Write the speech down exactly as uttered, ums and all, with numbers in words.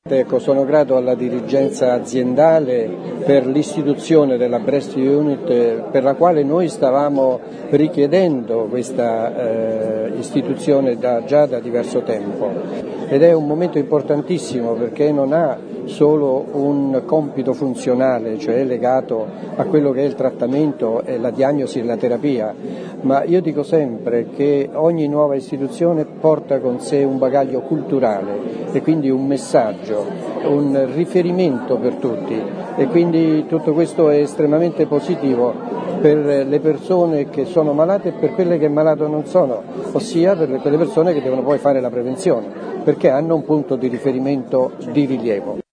Ecco, sono grato alla dirigenza aziendale per l'istituzione della Breast Unit, per la quale noi stavamo richiedendo questa eh, istituzione da, già da diverso tempo, ed è un momento importantissimo perché non ha solo un compito funzionale, cioè legato a quello che è il trattamento e la diagnosi e la terapia, ma io dico sempre che ogni nuova istituzione porta con sé un bagaglio culturale e quindi un messaggio, un riferimento per tutti, e quindi tutto questo è estremamente positivo per le persone che sono malate e per quelle che malato non sono, ossia per quelle persone che devono poi fare la prevenzione, perché hanno un punto di riferimento di rilievo.